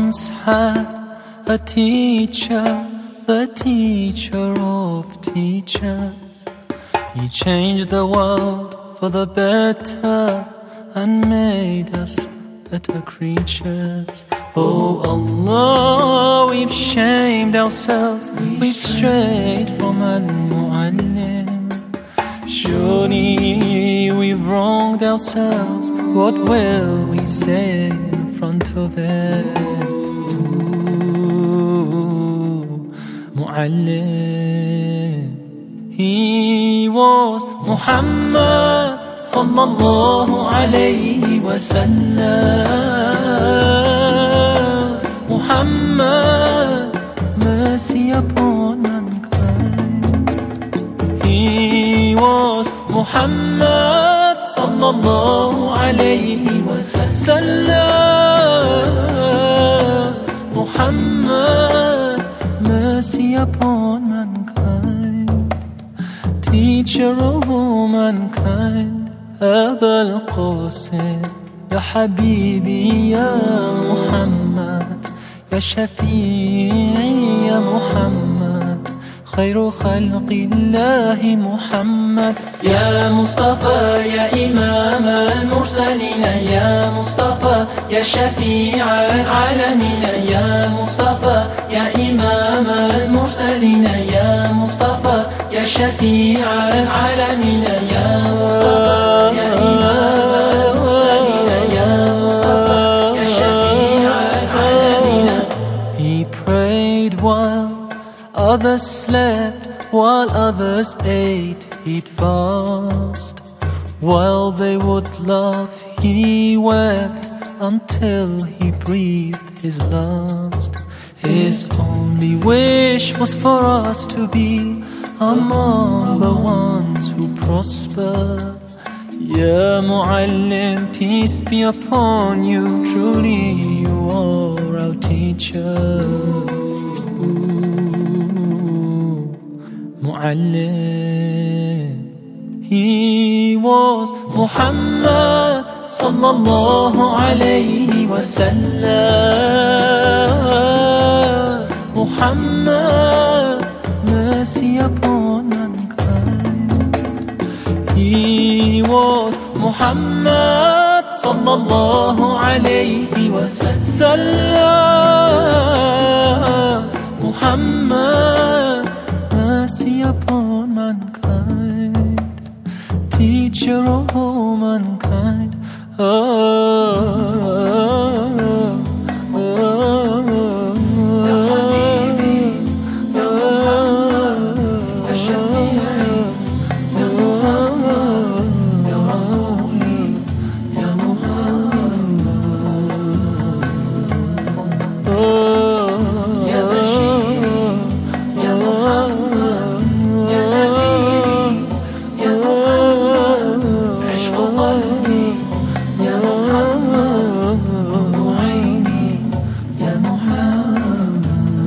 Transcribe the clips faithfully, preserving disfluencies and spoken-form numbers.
once had a teacher, the teacher of teachers. He changed the world for the better and made us better creatures. Oh Allah, we've shamed ourselves, we've strayed from Al-Mu'allim. Surely we've wronged ourselves, what will we say in front of it? Mu'allim. He was Muhammad sallallahu alayhi wa sallam. Muhammad, mercy upon mankind. He was Muhammad sallallahu alayhi wa sallam. Muhammad, mercy upon mankind, teacher of all mankind. Aba al-Qasim, Ya Habibi, Ya Muhammad, Ya Shafi'i, Ya Muhammad, Khayru khalqillahi Muhammad. Ya Mustafa, Ya Imam al-Mursalin, Ya Mustafa, Ya Shafi'i al-Alamin. Ya Mustafa, Ya Imam al-Mursalin, Ya Mustafa, Ya Shafi'i al-Alamin. Ya Mustafa, Ya Imam al-Mursalin, Ya Mustafa, Ya Shafi'i al-Alamin. He prayed while others slept, while others ate, he'd fast. While they would laugh, he wept until he breathed his last. His only wish was for us to be among the ones who prosper. Ya Mu'allim, peace be upon you, truly you are our teacher. Mu'allim. He was Muhammad sallallahu alayhi wa sallam. Muhammad, mercy upon mankind. He was Muhammad sallallahu alayhi wa sallam. Muhammad, mercy upon mankind, teacher of all mankind. Oh, oh, oh, Ya Habibi, Ya Muhammad, Ya Shafi'i, Ya Muhammad, Ya Rasuli, Ya Muhammad. Oh, Ya Bashiri, Ya Muhammad, Ya Nadhiri, Ya Muhammad, عشق قلبي يا محمد، عيني يا محمد.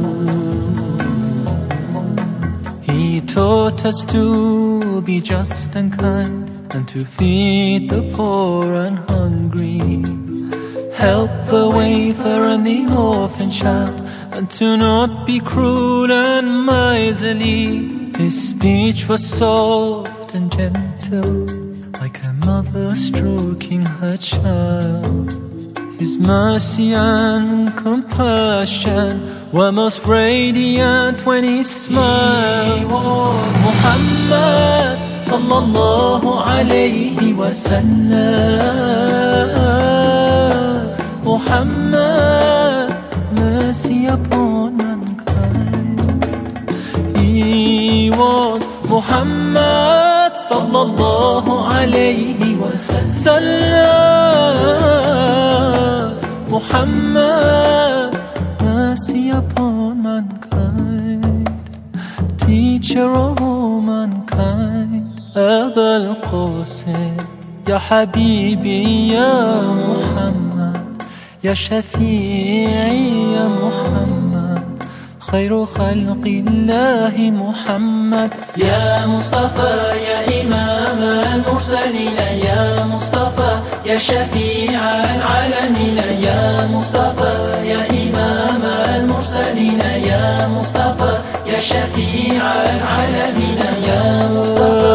He taught us to be just and kind, and to feed the poor and hungry, help the wafer and the orphan child, and to not be cruel and miserly. His speech was soft and gentle, like a mother stroking her child. His mercy and compassion were most radiant when he smiled. He was Muhammad sallallahu alayhi wa sallam. Muhammad, mercy upon mankind. He was Muhammad sallallahu alayhi wa sallam. Muhammad, mercy upon mankind, teacher of all mankind. Aba al-Qasim, Ya Habibi, Ya Muhammad, Ya Shafi'i, Ya Muhammad, Khayru khalqillahi Muhammad. Ya Mustafa, Ya Imam al-Mursalin, Ya Mustafa, Ya Shafi'i al-Alamin. Ya Mustafa, Ya Imam أولنا يا مصطفى يا شفيع العالمين يا مصطفى